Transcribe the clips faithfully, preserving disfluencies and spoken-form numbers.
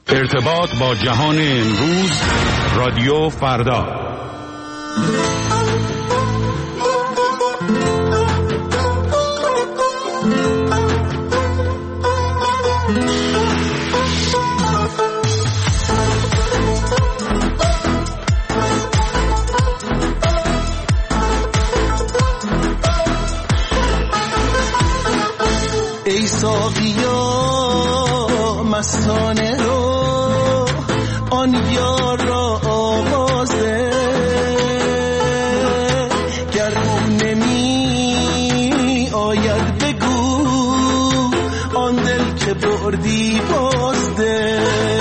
ارتباط با جهان امروز، رادیو فردا. ای ساقیا مستانه رو آن یار را آوازه، گر او نمی آید بگو آن دل که بردی بازده.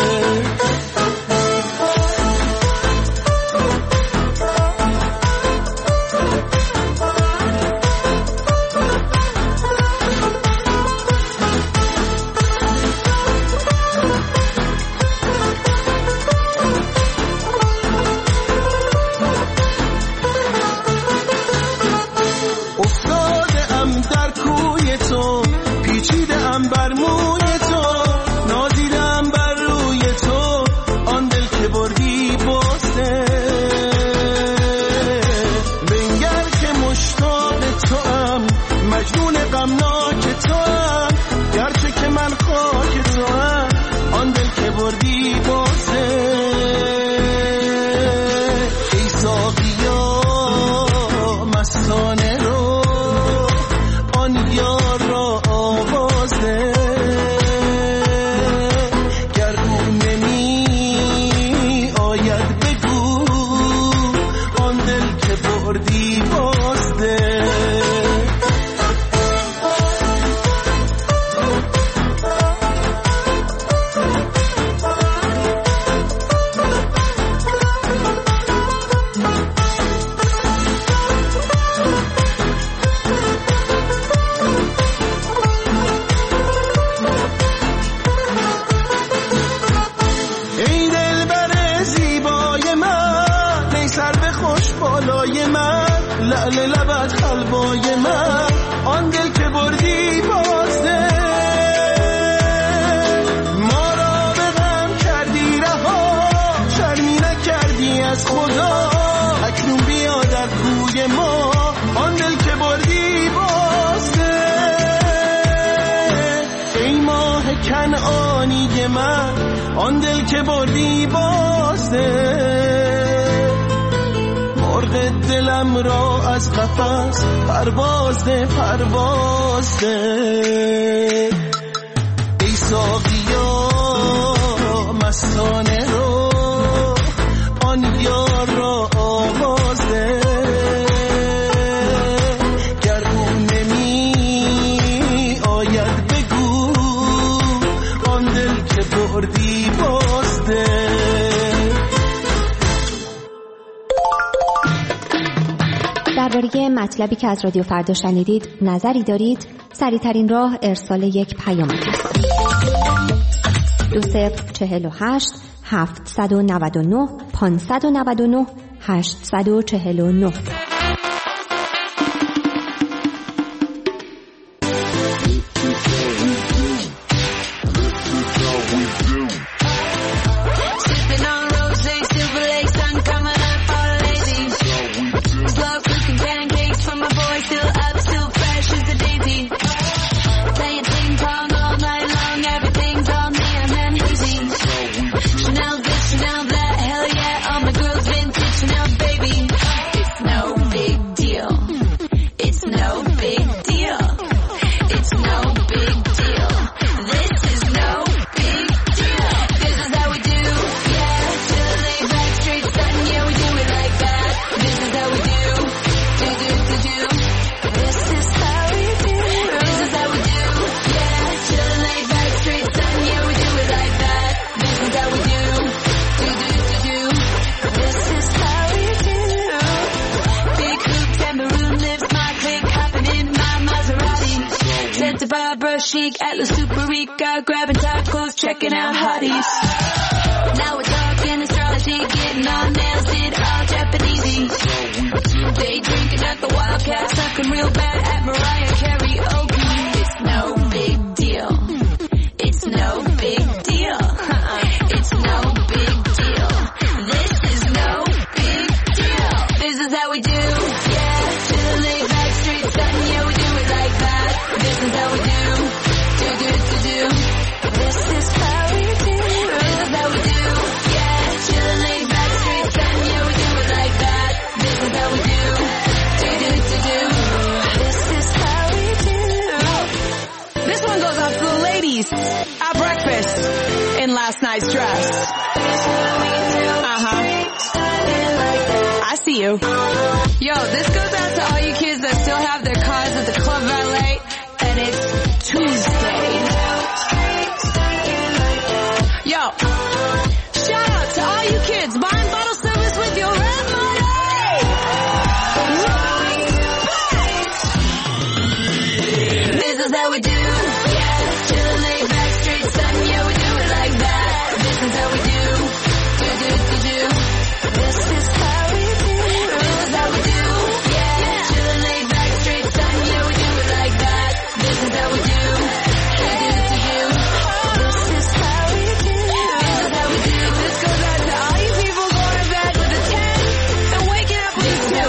آن دل که بردی بازده، مرغ دلم را از قفس پروازده پروازده. ای ساقیا مستانه رو آن یار را آوازده، گر او نمی آید بگو آن دل که بردی بازده. درباره مطلبی که از رادیو فردا شنیدید نظری دارید؟ سریع‌ترین راه ارسال یک پیام است. دو صفر چهل و هشت هفتصد و نود و نه پانصد و نود و نه هشتصد و چهل و نه. Chic, Atlas Super Rica, grabbing tacos, checking out hotties. Now we're talking astrology, getting on nails, did all Japanesey. Day drinking at the Wildcat, sucking real bad at Mariah karaoke. It's no big deal. It's no big deal. It's nice dress. Uh-huh. I see you. Yo, this goes out to all you kids that still have their cars at the club valet, and it's Tuesday. Yo, shout out to all you kids buying bottle service with your rent money. This is how we do. Yeah, chillin' laid back, straight sun. Yeah, we do it like that. This is how we do. Do do do do. This is how we do. This is how we do. Yeah, chillin' laid back, straight sun. Yeah, we do it like that. This is how we do. Do do do do. This is how we do. This is how we do. This goes out to all you people going to bed with a ten and waking up with a two.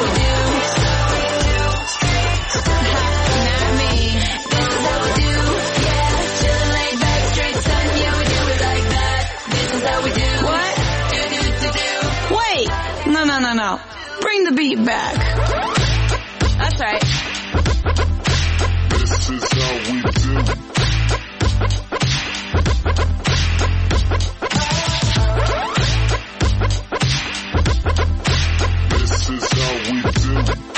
Not me. This is how we do. Yeah, chillin' laid back, straight sun. Yeah, we do it like that. This is how we do. What? Do do do do. Wait. No no no no. Bring the beat back. That's right. This is how we do. This is how we do.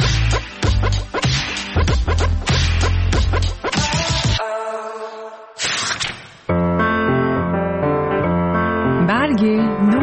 برگ نو.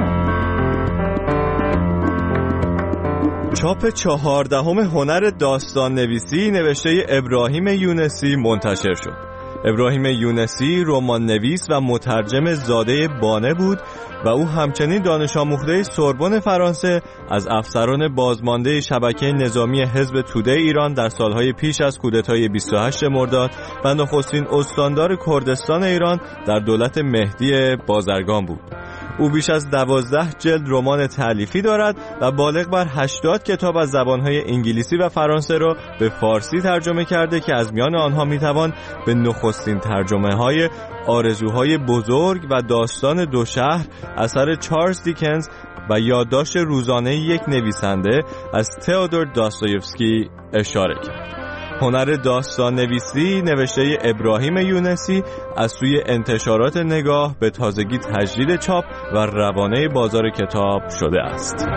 چاپ چهاردهم هنر داستان نویسی نوشته ابراهیم یونسی منتشر شد. ابراهیم یونسی رمان نویس و مترجم زاده بانه بود و او همچنین دانش آموخته سوربن فرانسه، از افسران بازمانده شبکه نظامی حزب توده ایران در سالهای پیش از کودتای بیست و هشتم مرداد و نخستین استاندار کردستان ایران در دولت مهدی بازرگان بود. او بیش از دوازده جلد رمان تألیفی دارد و بالغ بر هشتاد کتاب از زبانهای انگلیسی و فرانسه را به فارسی ترجمه کرده که از میان آنها میتوان به نخستین ترجمه های آرزوهای بزرگ و داستان دو شهر اثر چارلز دیکنز و یادداشت روزانه یک نویسنده از تئودور داستایوفسکی اشاره کرد. هنر داستان نویسی نوشته ابراهیم یونسی از سوی انتشارات نگاه به تازگی تجدید چاپ و روانه بازار کتاب شده است.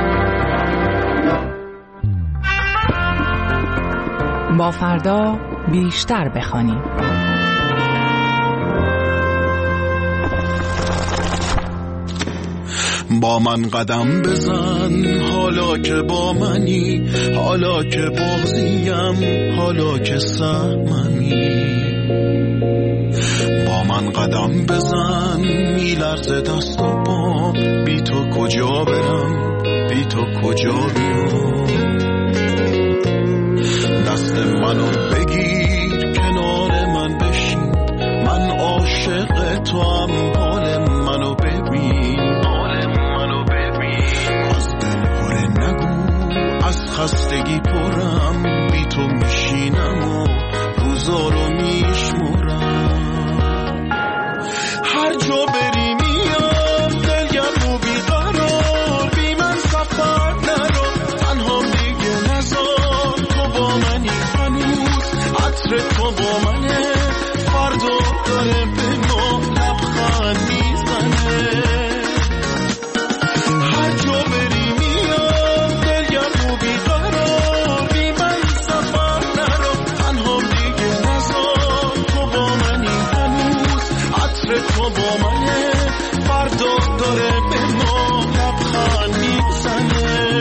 با فردا بیشتر بخوانیم. با من قدم بزن حالا که با منی، حالا که بازیم، حالا که سهممی. با من قدم بزن میلرزه دست و پام، بی تو کجا برم، بی تو کجا بیام. دست منو بگیر کنار من بشین، من عاشق تو هم، حال منو ببین. خستگی پرم، بی تو میشینم و روزا رو میشمرم. هر جا بری میام دلگرم و بیقرار، بی من سفر نرو، تنها دیگه نزار. تو با منی هنوز، عطر تو با منه، فردا داره به ما لبخند میزنه. هر جا بری تو با منه، فردا داره به ما لبخند میزنه.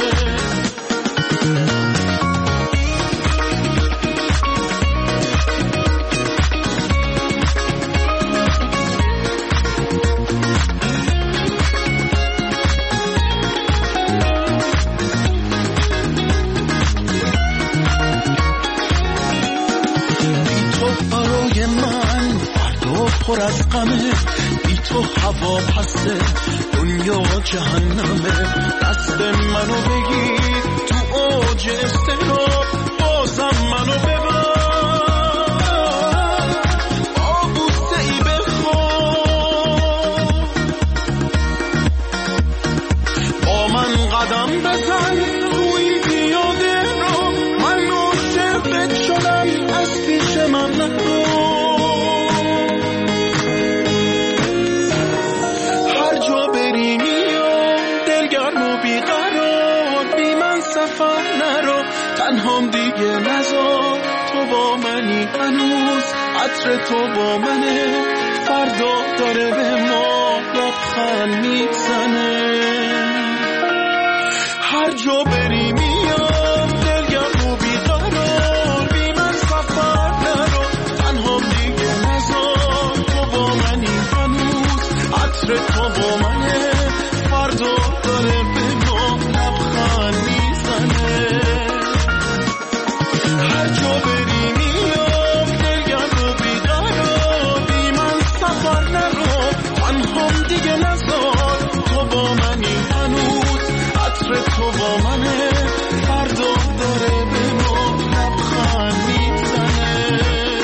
بی تو برای من فردا پر از غمه، بی تو هوا پسته، دنیا جهنمه. دست منو بگیر تو اوج استراب، بازم منو ببر، آبوسه ای بخواب. با من قدم بزن تو این پیاده رو، من عاشقت شدم، از پیش من نرو. سفر نرو، تنهام دیگه نذار، تو با منی هنوز، عطر تو با منه، فردا داره به ما لبخند میزنه. هر جا بری میام دلگم و بیقرار، بی من سفر نرو، تنهام دیگه نذار، تو با منی هنوز، عطر تو با منه، فردا داره به ما لبخند میزنه. هر جا بری میام دلگم و بیقرار، بی من سفر نرو، تنهام دیگه نذار، تو با منی هنوز، عطر تو با منه، فردا داره به ما لبخند میزنه.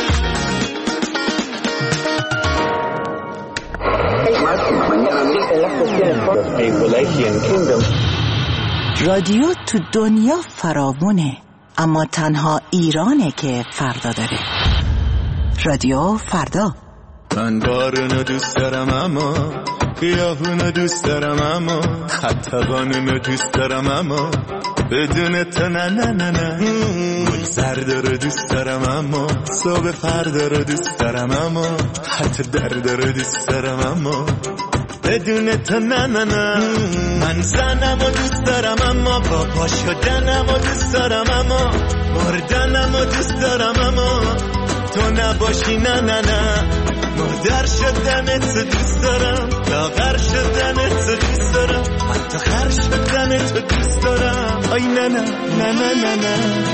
رادیو تو دنیا فراوونه، اما تنها ایرانه که فردا داره. رادیو فردا. من بارونو دوست دارم اما خیابونو دوست دارم اما حتی قانونو دوست دارم اما بدون تو نه نه نه نه. گل زرد رو دوست دارم اما صبح فردا رو دوست دارم اما حتی درد رو دوست دارم اما بدون تو نه نه نه. من زنم و دوست دارم اما با پا شدنم و دوست دارم اما مردنم و دوست دارم اما تو نباشی نه نه نه. مادر شدنت دوست دارم، لاغر شدنت دوست دارم، حتی خر شدنت دوست دارم. آی نه نه نه نه نه نه.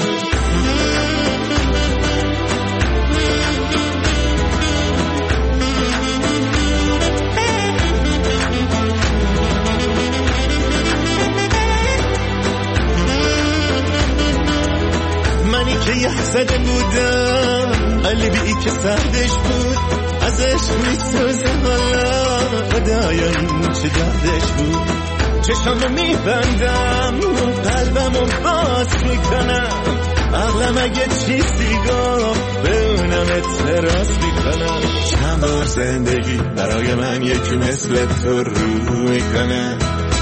منی که یه زده بودم قلبی که سردش بود ازش میسوزه حالا خدایا این چه دردش بود. چشمو میبندم قلبمو باز میکنم عقلم اگه چیزی گفت به اونم اعتراض میکنم. چند بار زندگی برای من یکی مثل تو رو میکنه.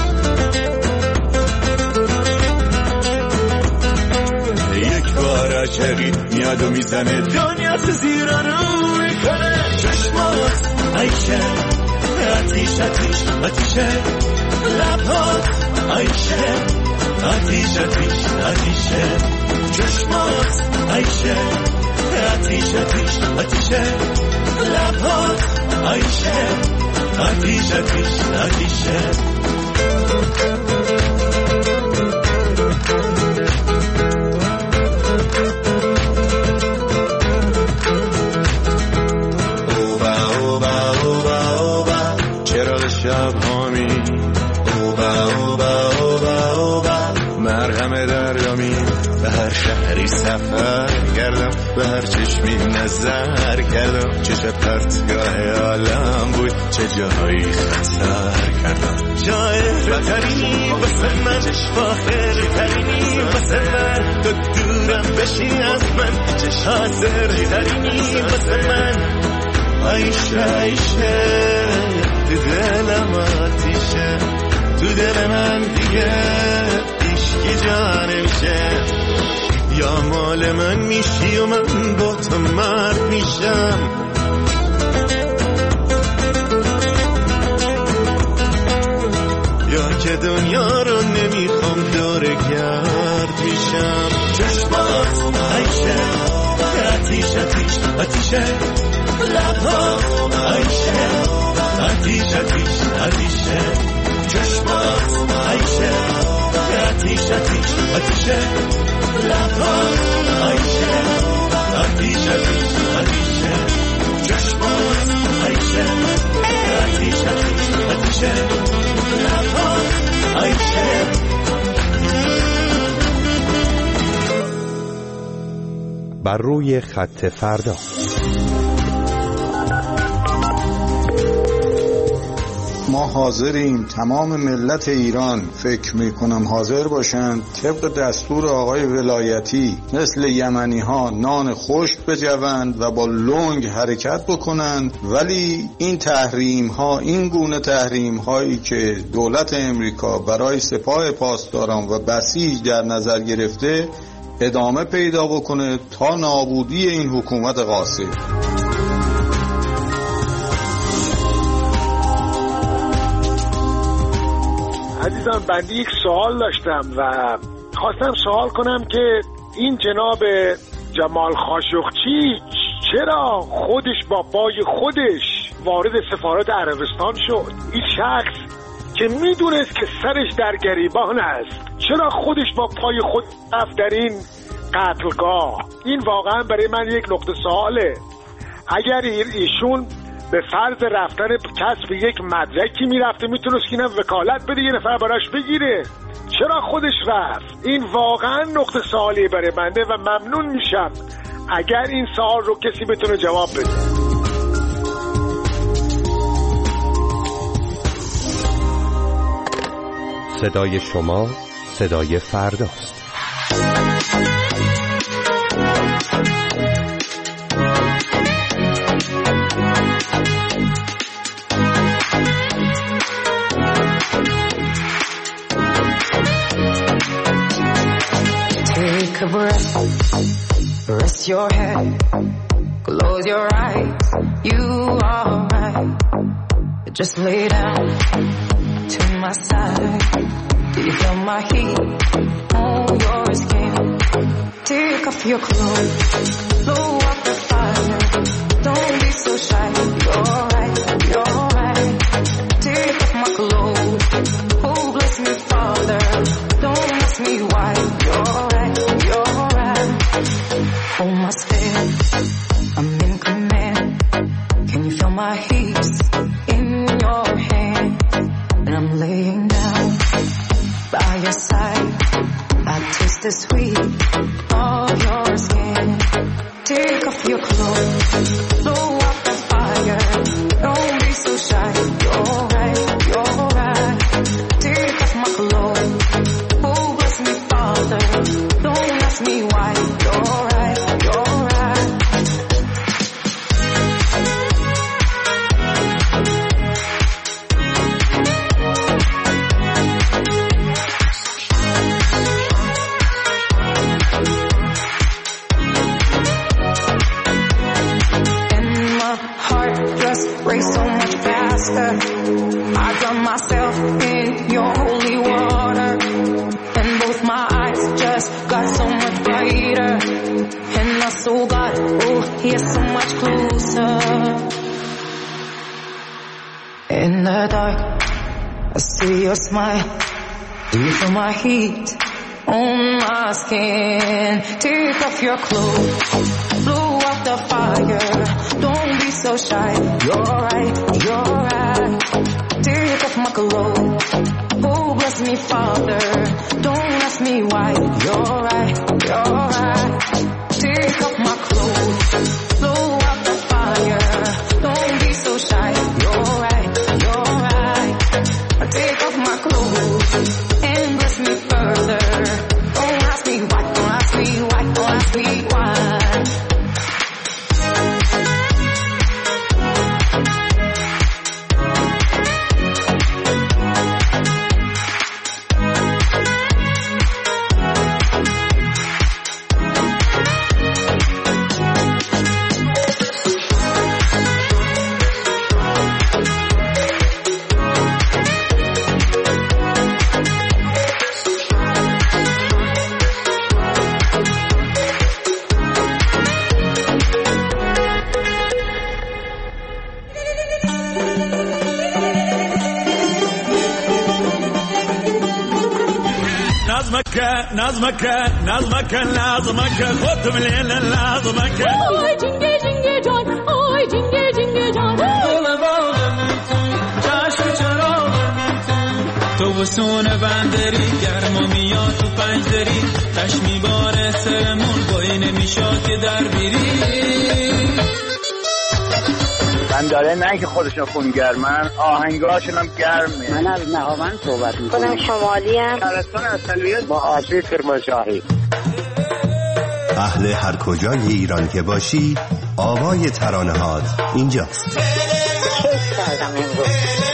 یک بار عاشقی میاد و میزنه دنیا تو زیرا رو میکنه. چشمات عیشه آتیش آتیش آتیشه، لبات عیشه آتیش آتیش آتیشه، چشمات عیشه آتیش آتیش آتیشه، لبات عیشه آتیش آتیش آتیشه. شب هامی اوبا اوبا اوبا اوبا مرهم دریامی به هر شهری سفر کردم، به هر چشمی نظر کردم، چه پرتگاه عالم بود، چه جاهایی خطر کردم. جای خطری واسه من فاخر ترینی واسه من، تو دورم بشی از من چه حاضر ترینی واسه من. عیشه عیشه تو دلم آتیشه، تو دل من دیگه عشقی جا نمیشه. یا مال من میشی و من با تو مرد میشم، یا که دنیا رو نمیخوام دور گرد میشم. چشمات عیشه آتیش آتیش آتیشه، لبات عیشه آتیش آتیش آتیشه، چشمات عیشه آتیش آتیش آتیشه، لبات عیشه آتیش آتیش آتیشه، چشمات عیشه آتیش آتیش آتیشه، لبات عیشه. بر روی خط فردا. ما حاضریم، تمام ملت ایران فکر میکنم حاضر باشند طبق دستور آقای ولایتی مثل یمنی ها نان خشک بجوند و با لنگ حرکت بکنند، ولی این تحریم ها، این گونه تحریم هایی که دولت امریکا برای سپاه پاسداران و بسیج در نظر گرفته ادامه پیدا بکنه تا نابودی این حکومت غاصب. عزیزان بنده یک سوال داشتم و خواستم سوال کنم که این جناب جمال خاشقچی چرا خودش با پای خودش وارد سفارت عربستان شد؟ این شخص که میدونست که سرش در گریبان است چرا خودش با پای خود رفت در این قتلگاه؟ این واقعا برای من یک نقطه سواله. اگر ایشون به فرض رفتن کسب یک مدرکی میرفته میتونست که اینم وکالت بده یه نفر براش بگیره، چرا خودش رفت؟ این واقعا نقطه سوالی برای بنده و ممنون میشم اگر این سوال رو کسی بتونه جواب بده. صدای شما صدای فرداست. Take a breath, rest your head, close your eyes, you are right. Just lay down to my side. Do you feel my heat on your skin? Take off your clothes, blow up the fire. Don't be so shy, you're right, you're right. Take off my clothes, oh bless me Father. Don't ask me why, you're right, you're right. Hold my step, I'm in command. Can you feel my heat in your hand? And I'm laying down by your side. I taste the sweet of your skin. Take off your clothes, blow up the fire. Don't be so shy, you're right, you're right. Take off my clothes, oh bless me Father. Don't ask me why, you're right, you're right. Race so much faster. I drown myself in your holy water, and both my eyes just got so much brighter, and my soul got, oh, here so much closer. In the dark, I see your smile. Do you feel my heat on my skin? Take off your clothes, blow up the fire. Don't be so shy, you're right, you're right. Take off my clothes, oh bless me Father. Don't ask me why, you're right, you're right. Take off my clothes, blow up the fire. Don't be so shy, you're right, you're right. Take off my clothes and bless me further. Don't ask me why, don't ask me why, don't ask me why. نظمك نظمك لازمك خد من الليل لازمك آی جنگه جنگه جان آی جنگه جنگه جان دل باغم تو چشم چراغم تو تو وسون بندری گرم و میاد تو پنجدری تش میباره سرمون بایی نمیشاد که در بیری خواندن داره، نه اینکه خودشون خونگرمن، آهنگاشون هم گرمه. من از نهاوند صحبت میکنم. خودم شمالی ام. شهرستان اصلیت با آسیب کرمانشاهی. اهل هر کجای ایران که باشی، آوای ترانه هات اینجاست. کیف کردم امروز.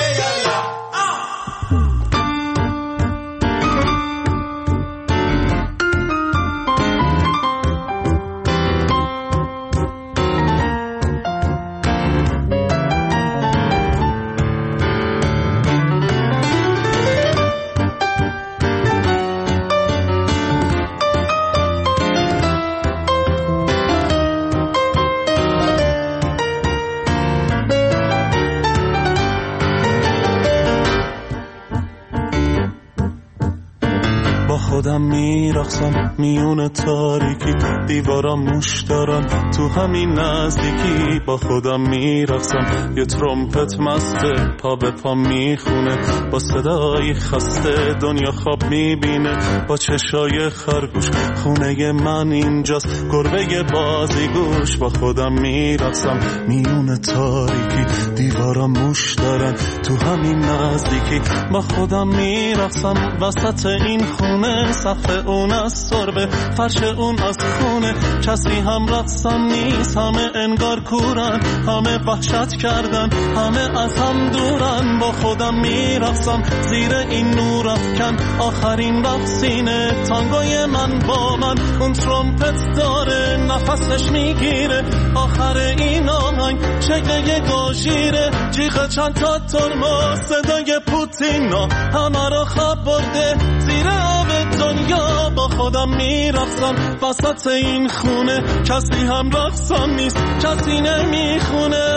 خودم میرقصم میون تاریکی، دیوارم موش دارم تو همین نزدیکی. با خودم میرقصم یه ترومپت مسته، پا به پا میخونه با صدای خسته. دنیا خواب میبینه با چشای خرگوش، خونه من اینجاست گربه بازی گوش. با خودم میرقصم میون تاریکی، دیوارم موش دارن تو همین نزدیکی. با خودم میرقصم وسط این خونه، سقف اون از سربه، فرش اون از خونه. کسی هم رقصم نیست، همه انگار کورن، همه وحشت کردن، همه از هم دورن. با خودم میرقصم زیر این نور افکن، آخرین رقصینه تانگوی من با من. اون ترومپت داره نفسش میگیره، آخر این آهنگ شکل گاژیره. جیغ چند تا ترمز، صدای پوتینا همه رو خواب برده زیر آب دنیا. با خودم میرقصم وسط این خونه، کسی هم رقصم نیست، کسی نمیخونه.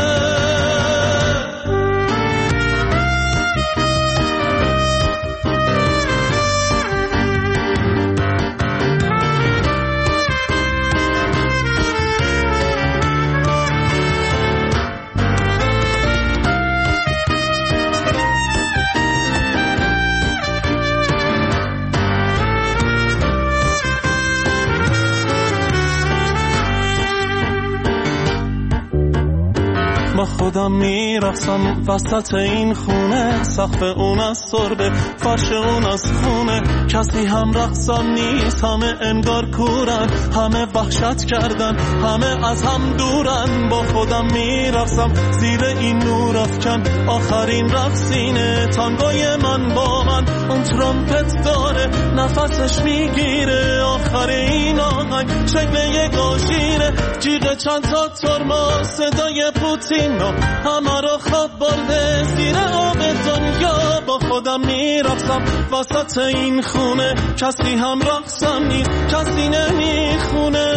با خودم میرقصم وسط این خونه، سقف اون از سربه، فرش اون از خونه. کسی هم رقصم نیست، همه انگار کورن، همه وحشت کردن، همه از هم دورن. با خودم میرقصم زیر این نور افکن، آخرین رقصینه تانگوی من با من. اون ترومپت داره نفسش میگیره، آخر این آهنگ شکل یه گاژیره. جیغ چند تا ترمز، صدای پوتین همه رو خواب برده زیر آب دنیا. با خودم میرقصم وسط این خونه، کسی هم رقصم نیست، کسی نمیخونه.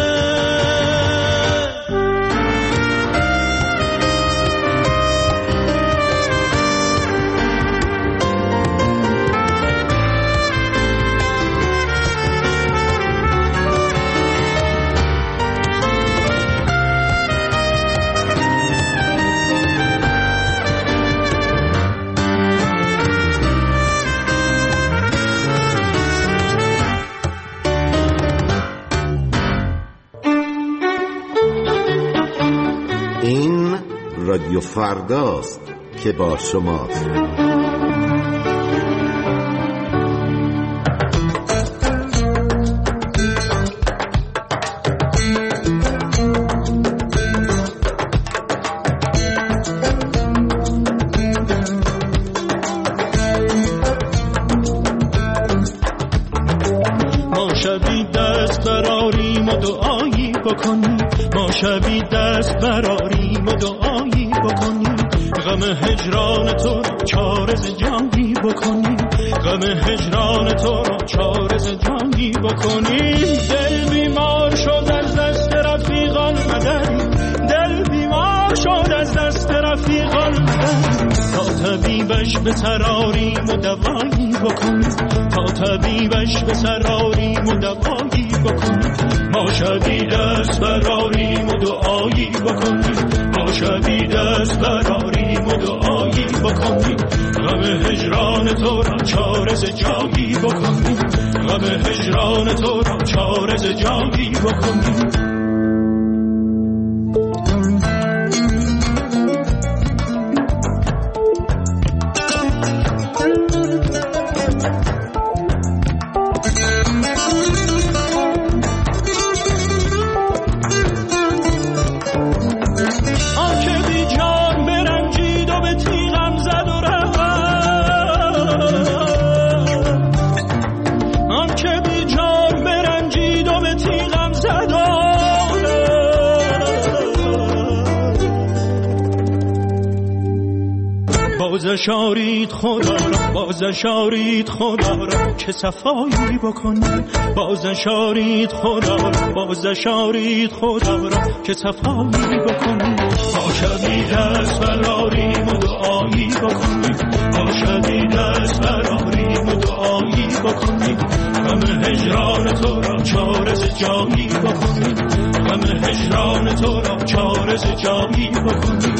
رادیو فرداست که با شماست. ما شبی دست براریم و دعایی بکنیم، ما شبی دست براریم و دعایی بکنیم. غم هجران تو را چارز جانی بکنیم، غم هجران تو را چارز جانی بکنیم. دل بیمار شد از دست رفیقان مدد، دل بیمار شد از دست رفیقان مدد. تا طبیبش به سراریم و دوایی بکنیم، تا طبیبش به سراریم و دوایی بکنیم. ما شبی دست براریم و دعایی بکنیم، ما شبی دست براریم و دعایی بکنیم. غم هجران تو را چارز جایی بکنیم، غم هجران تو را چارز جایی بکنیم. بازش آرید خدا را، بازش آرید خدا را که صفایی بکنیم. بازش آرید خدا را، بازش آرید خدا را که صفایی بکنیم. ما شبی دست براریم و دعایی بکنیم. ما شبی دست براریم و دعایی بکنیم. غم هجران تو را چارز جایی بکنیم. غم هجران تو را چارز جایی بکنیم.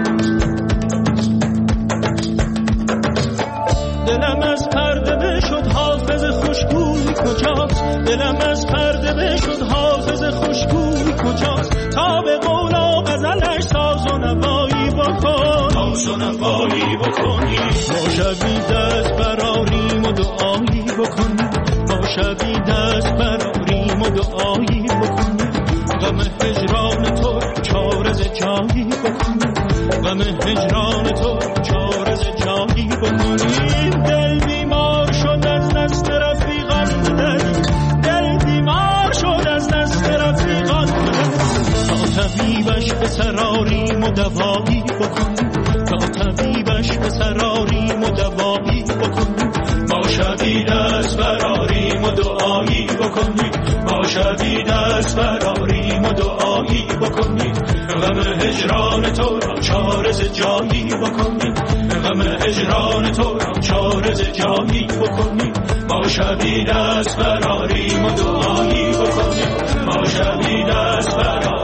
دلم از پرده بشد حافظ خوشگوی کجاست؟ دلم از پرده بشد حافظ خوشگوی کجاست؟ تا به قول و غزلش ساز و نوایی بکن، ساز و نوایی بکنی. ما شبی دست براریم و دعایی بکنیم. ما شبی دست براریم و دعایی بکنیم. غم هجران تو چارز جایی بکنیم. غم هجران تو چارز جایی بکنیم. دل بیمار شد از دست رفیقان بدهیم. دل بیمار شد از دست رفیقان بدهیم. تا طبیبش به سراریم و دوایی بکنیم. تا طبیبش به سراریم و دوایی بکنیم. ما شبی دست براریم و دعایی بکنیم. ما شبی دست براریم و دعایی بکنیم. غم هجران تو را چارز جایی بکنیم. غم هجران تو را چارز جایی بکنیم. ما شبی دست براریم و دعایی بکنیم. ما شبی دست براریم